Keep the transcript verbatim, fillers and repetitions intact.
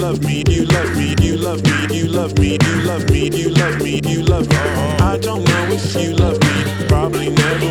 love me, you love me, you love me, you love me, you love me, you love me, you love me. I don't know if you love me, probably never